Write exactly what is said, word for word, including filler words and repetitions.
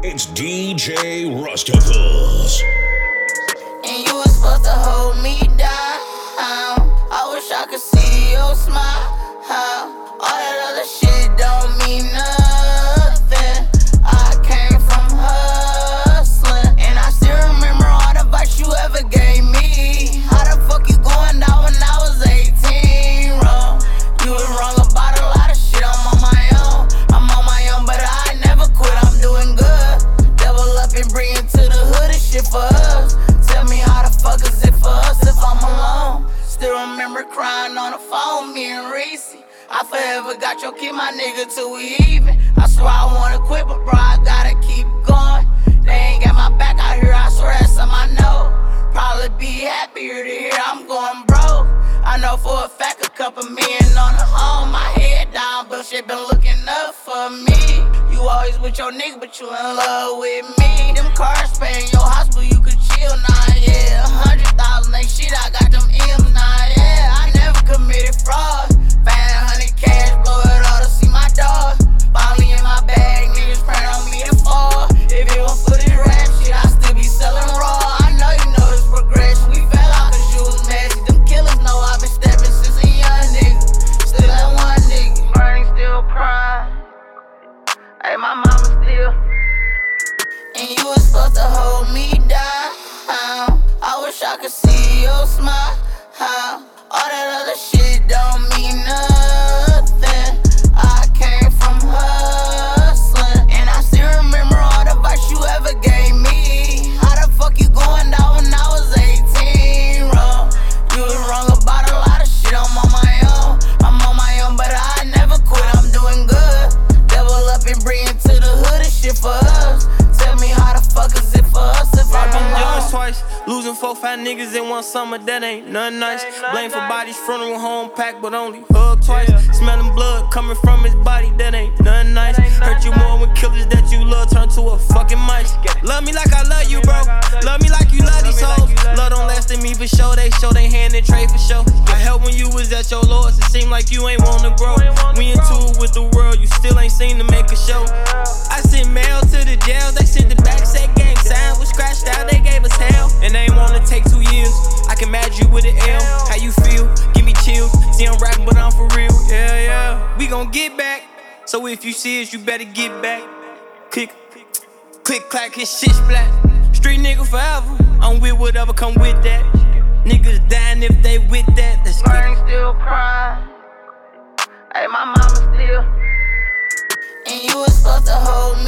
It's D J Rusticles. And you was supposed to hold me down. I wish I could see your smile. All that other shit don't mean nothing. I came from hustling, and I still remember all the advice you ever gave me. How the fuck you going down when I was eighteen, bro? You was wrong about a lot of shit. I'm on my own, I'm on my own, but I never quit. I'm doing good. Double up and bring it to the hood and shit for us. Tell me how the fuck is it for us if I'm alone? Still remember crying on the phone, me and Reese. I forever got your kid, my nigga, till we even. I swear I wanna quit, but bro, I gotta keep going. They ain't got my back out here, I swear that's something I know. Probably be happier to hear I'm going broke. I know for a fact a couple million on the home. My head down, but shit been looking up for me. You always with your nigga, but you in love with me. Them cars paying your house, but you could chill now, yeah. A hundred thousand, ain't shit, I got them M's now, yeah. I never committed fraud. Five hundred cash, blow it all to see my dog. Finally in my bag, niggas praying on me to fall. If it was for this rap shit, I still be selling raw. I know you know this progression. We fell out cause you was messy. Them killers know I've been stepping since a young nigga. Still that one nigga, burning, still crying. Hey, my mama still. And you was supposed to hold me down. I wish I could see your smile. All that other shit don't mean nothing. I came from hustling, and I still remember all the advice you ever gave me. How the fuck you going down when I was eighteen, bro? You was wrong about a lot of shit. I'm on my own, I'm on my own, but I never quit. I'm doing good. Double up and bring it to the hood and shit for us. Tell me how the fuck is it for us if I'm I've been alone? young twice, losing four, five niggas in one summer, that ain't nothing nice. Blame for bodies, funeral home packed, but only hug twice. Smelling blood coming from his body, that ain't nothing nice. Hurt you more when killers that you love turn to a fucking mice. Love me like I love you, bro. Love me like you love these hoes. Love don't last in me for sure, they show they hand and trade for sure. I helped when you was at your lowest, it seemed like you ain't wanna grow. We into it with the world, you still ain't seen to make a show. I sent mail to the jail, they sent the back, said gang sign was scratched out, they gave us hell. And they ain't wanna take two years, I can match you with an L. How you feel? Give me chills. See I'm rapping but I'm for real. Yeah, yeah. We gon' get back. So if you see us, you better get back. Click, click, clack, his shit splat. Street nigga forever. I'm with whatever come with that. Niggas dying if they with that. Let's get Burning, still crying. Hey, my mama still. And you was supposed to hold me